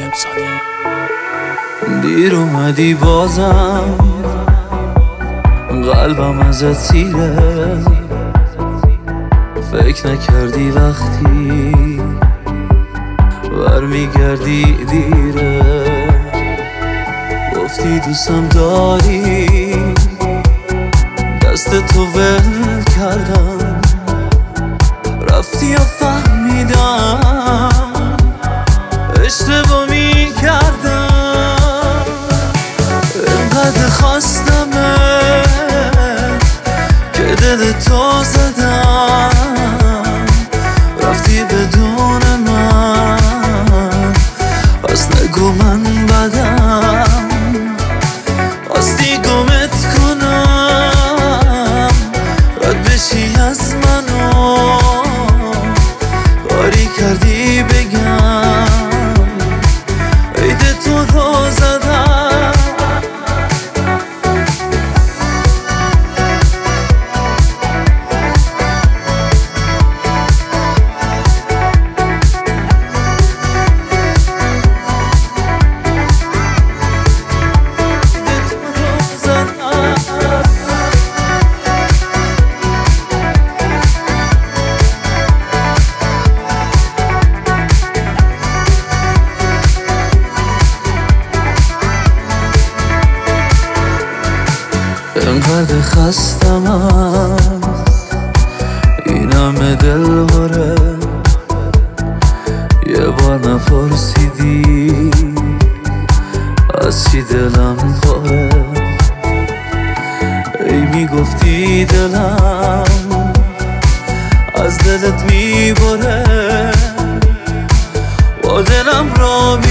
دیر اومدی بازم قلبم ازت سیره، فکر نکردی وقتی برمیگردی دیره. گفتی دوستم داری، دست تو ول کردم، رفتی و فهمیدم اشتباه میکردم. اینقدر خواستمه که دل تو زدم، رفتی بدون من، پس نگو من بدم. خواستی گمت کنم، رد بشی از منو، کاری کردی بگم عید تو رو زدم. اینقدر خستم از این همه دل باره، یه بار نپرسیدی از چی دلم پاره. ای میگفتی دلم از دلت میبره، با دلم را